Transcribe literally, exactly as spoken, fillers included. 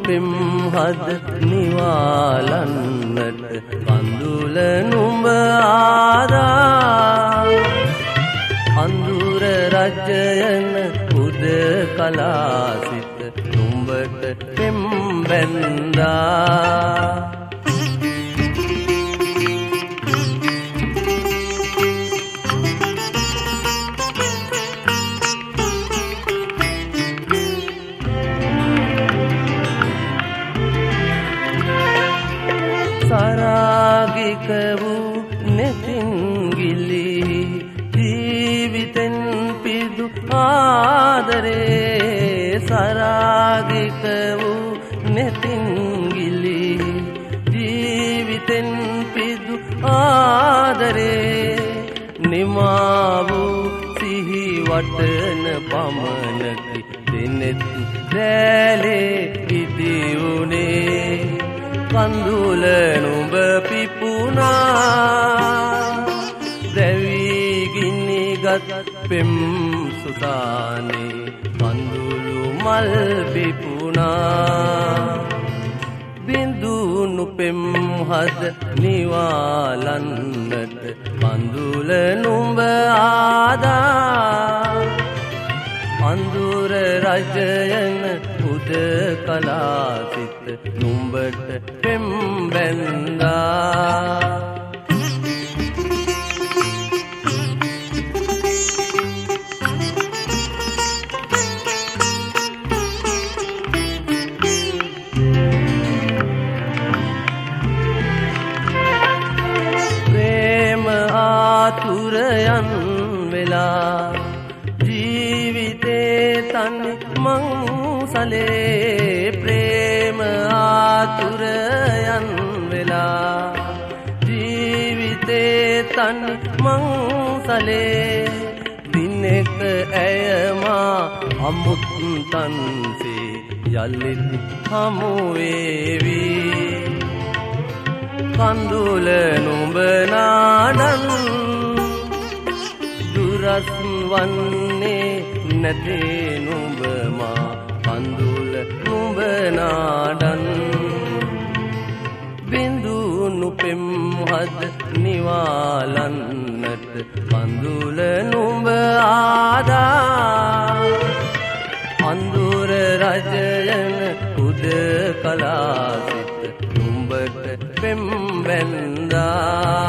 පෙම්හද නිවාලන්නට කඳුල නුඹ ආදා අඳුර රජයන උද කලා සිත නුඹට පෙම් බැන්දා සරාගික වූ නෙතින් ගිලි ජීවිතෙන් පිදු ආදරේ සරාගික වූ නෙතින් ගිලි ජීවිතෙන් පිදු ආදරේ නිමා වූ සිහි වටන පමණකි දෙනෙත් දැලේ ඉදිවුනේ කඳුල නුඹ පිපුනා දැවී ගිනිගත් පෙම් සුතානේ කඳුළු මල් පිපුනා බිඳුණු පෙම් හද නිවාලන්නට කඳුල නුඹ ආදා අඳුර රජයන උද කලා සිත නුඹට පෙම් බැන්දා ප්‍රේම ආතුරයන් වෙලා ජීවිතේ තනි මංසලේ ප්‍රේම ආතුරයන් වෙලා ජීවිතේ තනි මංසලේ දිනෙක ඇයමා අමුත්තන්සේ යල්ලිත් හමු වේවි කඳුල නුඹ නාඩන් දුරස් වන්නේ නැතේ නුඹ මා කඳුල නුඹ නාඩන් බිඳුණු පෙම් හද නිවාලන්නට කඳුල නුඹ ආදා අඳුර රජයන උද කලා සිත නුඹට පෙම් බැන්දා